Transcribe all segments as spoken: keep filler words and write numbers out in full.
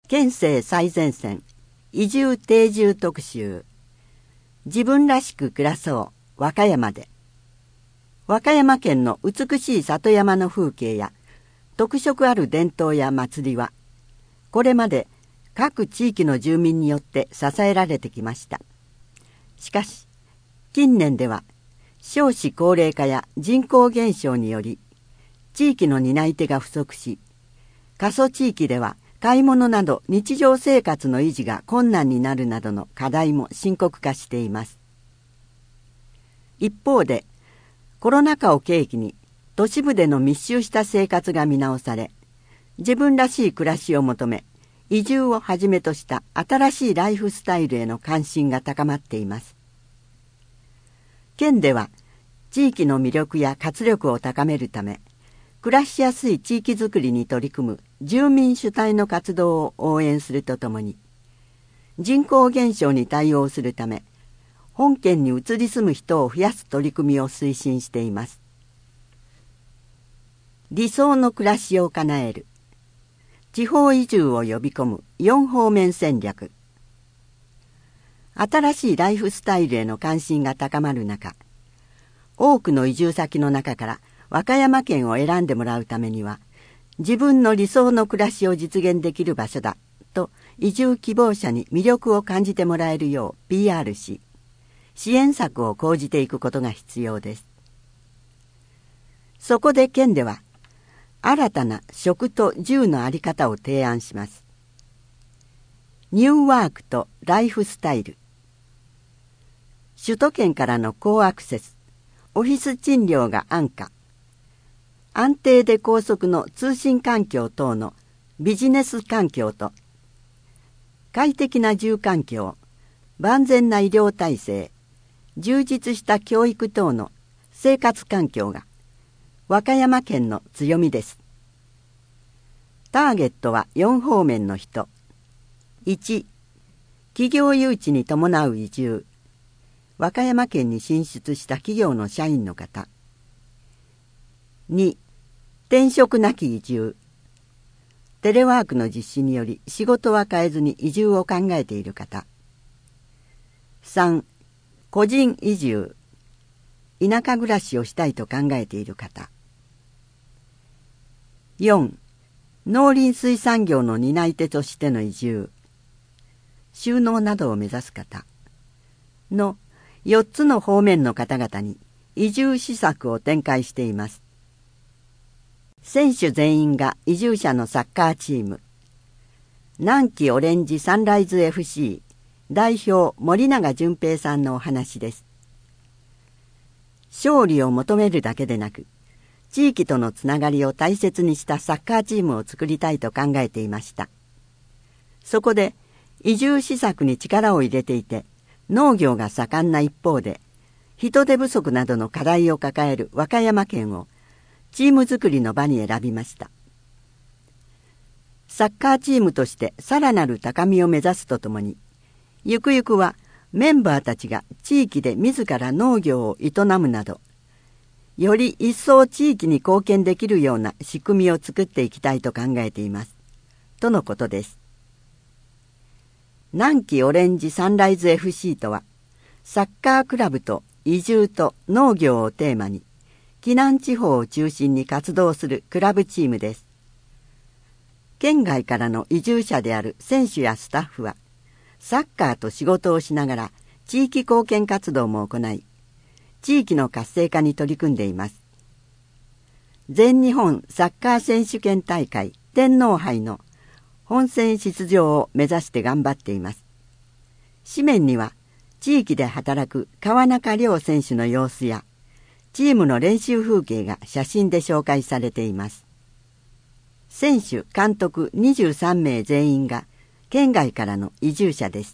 県政最前線移住定住特集。自分らしく暮らそう和歌山で。和歌山県の美しい里山の風景や特色ある伝統や祭りはこれまで各地域の住民によって支えられてきました。しかし近年では少子高齢化や人口減少により地域の担い手が不足し、過疎地域では買い物など日常生活の維持が困難になるなどの課題も深刻化しています。一方でコロナ禍を契機に都市部での密集した生活が見直され、自分らしい暮らしを求め移住をはじめとした新しいライフスタイルへの関心が高まっています。県では地域の魅力や活力を高めるため、暮らしやすい地域づくりに取り組む住民主体の活動を応援するとともに、人口減少に対応するため本県に移り住む人を増やす取り組みを推進しています。理想の暮らしを叶える地方移住を呼び込むよん方面戦略。新しいライフスタイルへの関心が高まる中、多くの移住先の中から和歌山県を選んでもらうためには、自分の理想の暮らしを実現できる場所だと移住希望者に魅力を感じてもらえるよう ピーアール し、支援策を講じていくことが必要です。そこで県では新たな食と住の在り方を提案します。ニューワークとライフスタイル。首都圏からの高アクセス、オフィス賃料が安価、安定で高速の通信環境等のビジネス環境と、快適な住環境、万全な医療体制、充実した教育等の生活環境が和歌山県の強みです。ターゲットはよん方面の人。いち、企業誘致に伴う移住。和歌山県に進出した企業の社員の方。に、転職なき移住。テレワークの実施により仕事は変えずに移住を考えている方。さん、個人移住。田舎暮らしをしたいと考えている方。よん、農林水産業の担い手としての移住。就農などを目指す方のよっつの方面の方々に移住施策を展開しています。選手全員が移住者のサッカーチーム、南紀オレンジサンライズ エフシー 代表森永純平さんのお話です。勝利を求めるだけでなく、地域とのつながりを大切にしたサッカーチームを作りたいと考えていました。そこで移住施策に力を入れていて、農業が盛んな一方で人手不足などの課題を抱える和歌山県をチーム作りの場に選びました。サッカーチームとしてさらなる高みを目指すとともに、ゆくゆくはメンバーたちが地域で自ら農業を営むなど、より一層地域に貢献できるような仕組みを作っていきたいと考えています。とのことです。南紀オレンジサンライズ エフシー とは、サッカークラブと移住と農業をテーマに、岐南地方を中心に活動するクラブチームです。県外からの移住者である選手やスタッフは、サッカーと仕事をしながら地域貢献活動も行い、地域の活性化に取り組んでいます。全日本サッカー選手権大会天皇杯の本戦出場を目指して頑張っています。紙面には地域で働く川中亮選手の様子やチームの練習風景が写真で紹介されています。選手、監督にじゅうさんめい全員が県外からの移住者です。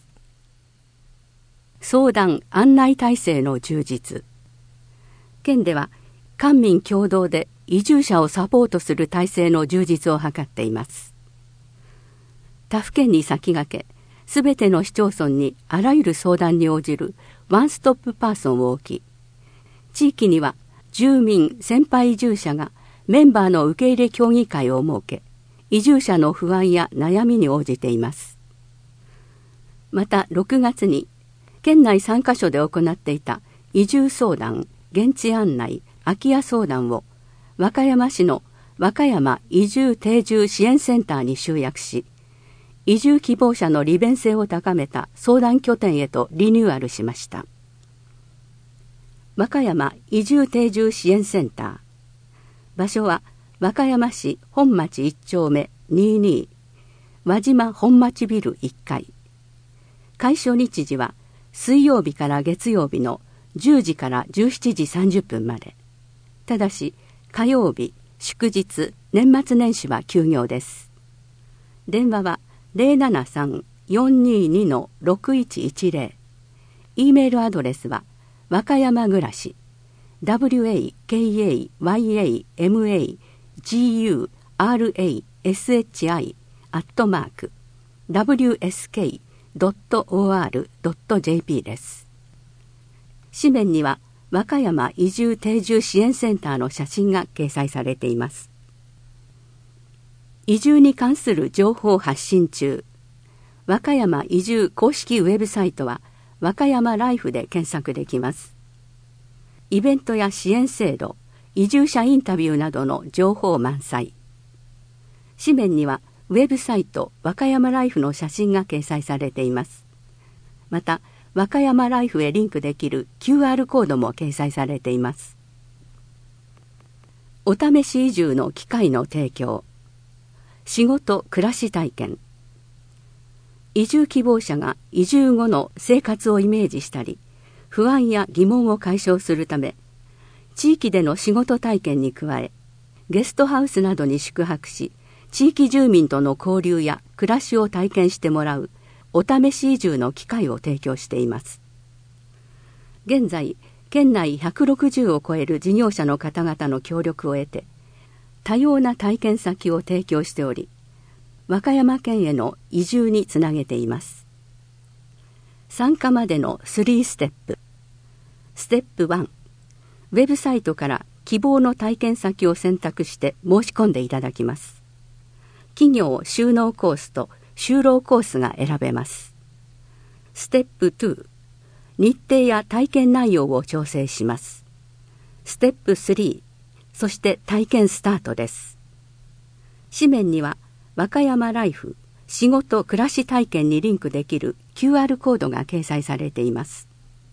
相談・案内体制の充実。県では官民共同で移住者をサポートする体制の充実を図っています。他府県に先駆け、すべての市町村にあらゆる相談に応じるワンストップパーソンを置き、地域には住民・先輩移住者がメンバーの受け入れ協議会を設け、 移住者の不安や悩みに応じています。またろくがつに県内さんカ所で行っていた移住相談、現地案内、空き家相談を和歌山市の和歌山移住定住支援センターに集約し、移住希望者の利便性を高めた相談拠点へとリニューアルしました。和歌山移住定住支援センター。場所は和歌山市本町いち丁目にじゅうに、輪島本町ビルいっかい。開所日時は水曜日から月曜日のじゅうじからじゅうしちじさんじゅっぷんまで。ただし火曜日、祝日、年末年始は休業です。電話は ゼロななさん よんにーに ろくいちいちゼロ。E メールアドレスは和歌山暮らし ダブリューエーケーエーワイエーエムエージーユーアールエーエスエイチアイ アットマーク ダブリューエスケードットオーアールドットジェーピー です。紙面には和歌山移住定住支援センターの写真が掲載されています。移住に関する情報発信中。和歌山移住公式ウェブサイトは和歌山ライフで検索できます。イベントや支援制度、移住者インタビューなどの情報満載。紙面にはウェブサイト和歌山ライフの写真が掲載されています。また和歌山ライフへリンクできる キューアール コードも掲載されています。お試し移住の機会の提供。仕事・暮らし体験。移住希望者が移住後の生活をイメージしたり、不安や疑問を解消するため、地域での仕事体験に加え、ゲストハウスなどに宿泊し、地域住民との交流や暮らしを体験してもらうお試し移住の機会を提供しています。現在、県内ひゃくろくじゅうを超える事業者の方々の協力を得て、多様な体験先を提供しており、和歌山県への移住につなげています。参加までのさんステップ。ステップいち、ウェブサイトから希望の体験先を選択して申し込んでいただきます。企業就農コースと就労コースが選べます。ステップに、日程や体験内容を調整します。ステップさん、そして体験スタートです。紙面には和歌山ライフ仕事・暮らし体験にリンクできる キューアール コードが掲載されています。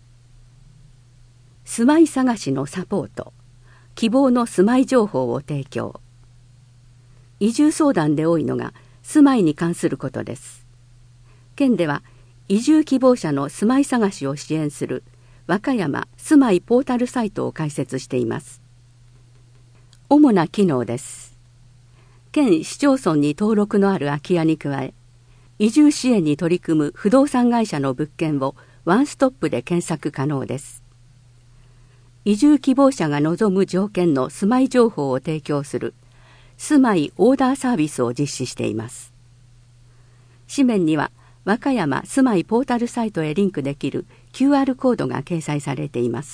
住まい探しのサポート、希望の住まい情報を提供。移住相談で多いのが住まいに関することです。県では移住希望者の住まい探しを支援する和歌山住まいポータルサイトを開設しています。主な機能です。県市町村に登録のある空き家に加え、移住支援に取り組む不動産会社の物件をワンストップで検索可能です。移住希望者が望む条件の住まい情報を提供する住まいオーダーサービスを実施しています。紙面には和歌山住まいポータルサイトへリンクできる キューアール コードが掲載されています。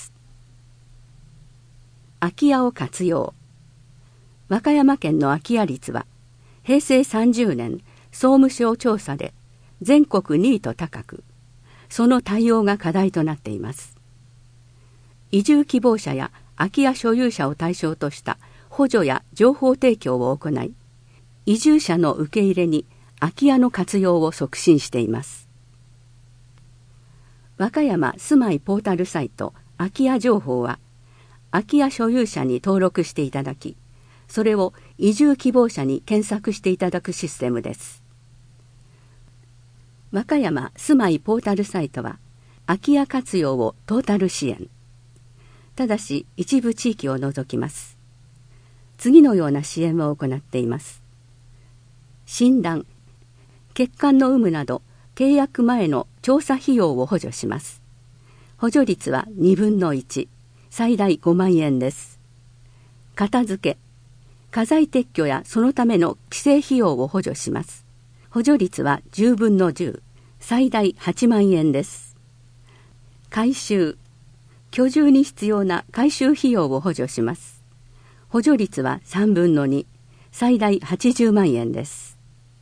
空き家を活用。和歌山県の空き家率はへいせいさんじゅうねん総務省調査で全国にいと高く、その対応が課題となっています。移住希望者や空き家所有者を対象とした補助や情報提供を行い、移住者の受け入れに空き家の活用を促進しています。和歌山住まいポータルサイト空き家情報は、空き家所有者に登録していただき、それを移住希望者に検索していただくシステムです。和歌山住まいポータルサイトは、空き家活用をトータル支援。ただし一部地域を除きます。次のような支援を行っています。診断、血管の有無など契約前の調査費用を補助します。補助率はにぶんのいち、最大ごまんえんです。片付け、家財撤去やそのための規制費用を補助します。補助率はじゅうぶんのじゅう、最大はちまんえんです。改修、居住に必要な改修費用を補助します。補助率はさんぶんのに、 最大はちじゅうまんえんです。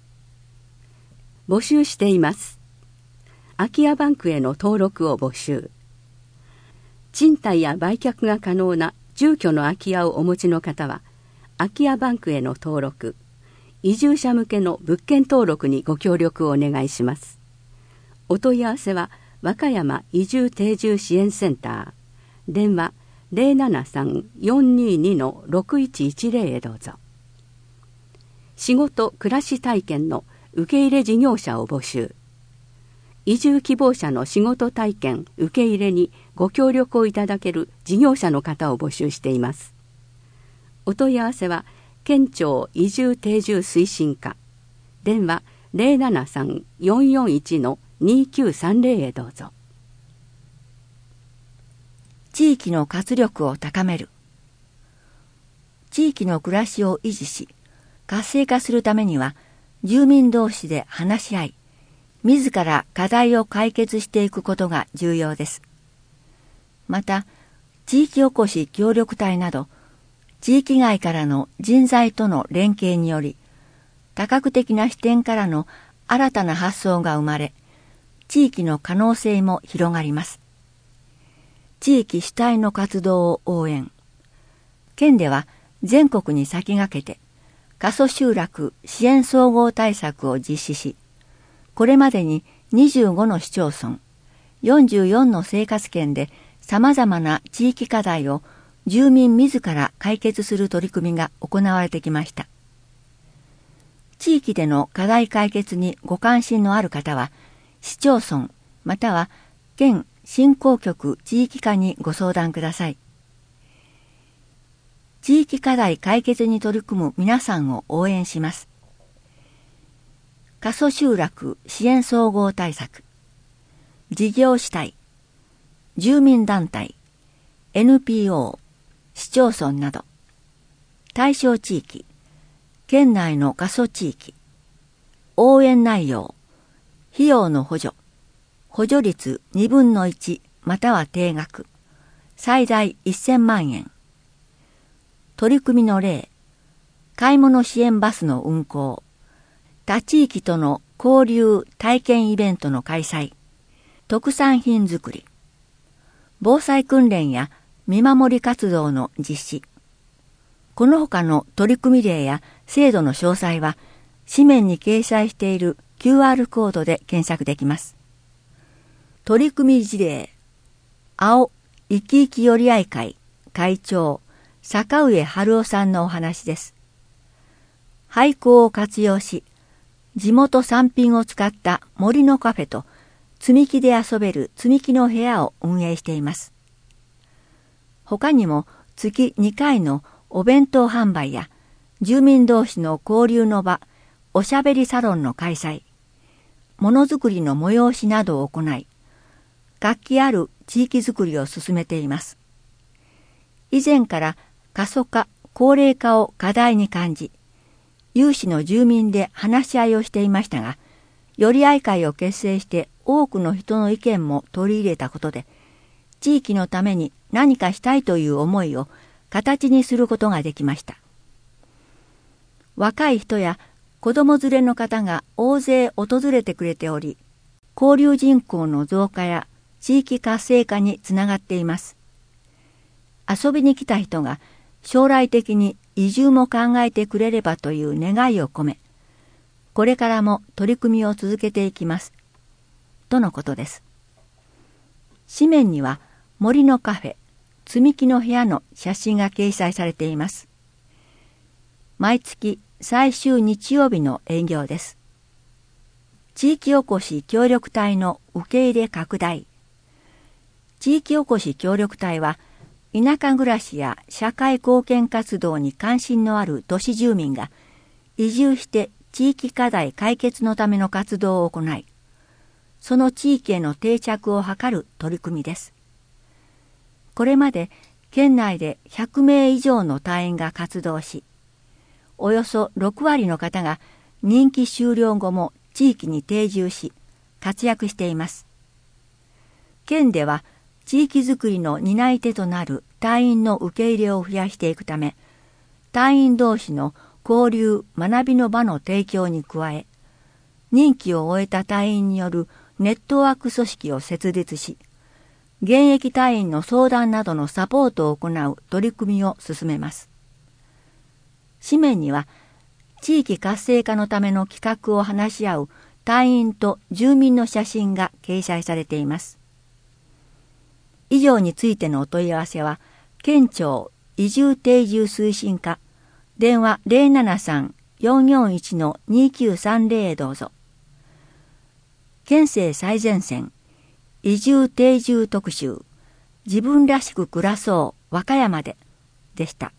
募集しています。空き家バンクへの登録を募集。賃貸や売却が可能な住居の空き家をお持ちの方は、空き家バンクへの登録、移住者向けの物件登録にご協力をお願いします。お問い合わせは和歌山移住定住支援センター、電話 ゼロななさん よんにに ろくいちいちゼロ へどうぞ。仕事・暮らし体験の受け入れ事業者を募集。移住希望者の仕事体験受け入れにご協力をいただける事業者の方を募集しています。お問い合わせは県庁移住定住推進課、電話 ゼロななさん よんよんいち にきゅうさんゼロ へどうぞ。 地域の活力を高める。地域の暮らしを維持し、活性化するためには、住民同士で話し合い、自ら課題を解決していくことが重要です。また、地域おこし協力隊など、地域外からの人材との連携により、多角的な視点からの新たな発想が生まれ、地域の可能性も広がります。地域主体の活動を応援。県では全国に先駆けて、過疎集落支援総合対策を実施し、これまでににじゅうごの市町村、よんじゅうよんの生活圏で様々な地域課題を住民自ら解決する取り組みが行われてきました。地域での課題解決にご関心のある方は、市町村または県振興局地域課にご相談ください。地域課題解決に取り組む皆さんを応援します。過疎集落支援総合対策、事業主体、住民団体、エヌピーオー、市町村など、対象地域、県内の過疎地域、応援内容、費用の補助、補助率にぶんのいちまたは定額、最大せんまんえん。取り組みの例、買い物支援バスの運行、他地域との交流体験イベントの開催、特産品作り、防災訓練や見守り活動の実施。この他の取り組み例や制度の詳細は、紙面に掲載している キューアール コードで検索できます。取り組み事例、青いきいき寄り合い会会長、坂上春夫さんのお話です。廃校を活用し、地元産品を使った森のカフェと積み木で遊べる積み木の部屋を運営しています。他にも月にかいのお弁当販売や住民同士の交流の場、おしゃべりサロンの開催、ものづくりの催しなどを行い、活気ある地域づくりを進めています。以前から過疎化、高齢化を課題に感じ、有志の住民で話し合いをしていましたが、寄り合い会を結成して多くの人の意見も取り入れたことで、地域のために何かしたいという思いを形にすることができました。若い人や子供連れの方が大勢訪れてくれており、交流人口の増加や地域活性化につながっています。遊びに来た人が将来的に移住も考えてくれればという願いを込め、これからも取り組みを続けていきます。とのことです。紙面には森のカフェ、積み木の部屋の写真が掲載されています。毎月最終日曜日の営業です。地域おこし協力隊の受け入れ拡大。地域おこし協力隊は、田舎暮らしや社会貢献活動に関心のある都市住民が移住して地域課題解決のための活動を行い、その地域への定着を図る取り組みです。これまで県内でひゃくめい以上の隊員が活動し、およそろくわりの方が任期終了後も地域に定住し、活躍しています。県では地域づくりの担い手となる隊員の受け入れを増やしていくため、隊員同士の交流・学びの場の提供に加え、任期を終えた隊員によるネットワーク組織を設立し、現役隊員の相談などのサポートを行う取り組みを進めます。紙面には、地域活性化のための企画を話し合う隊員と住民の写真が掲載されています。以上についてのお問い合わせは、県庁移住定住推進課、電話 ゼロななさん よんよんいち にきゅうさんゼロ へどうぞ。県政最前線、移住定住特集、自分らしく暮らそう和歌山で、でした。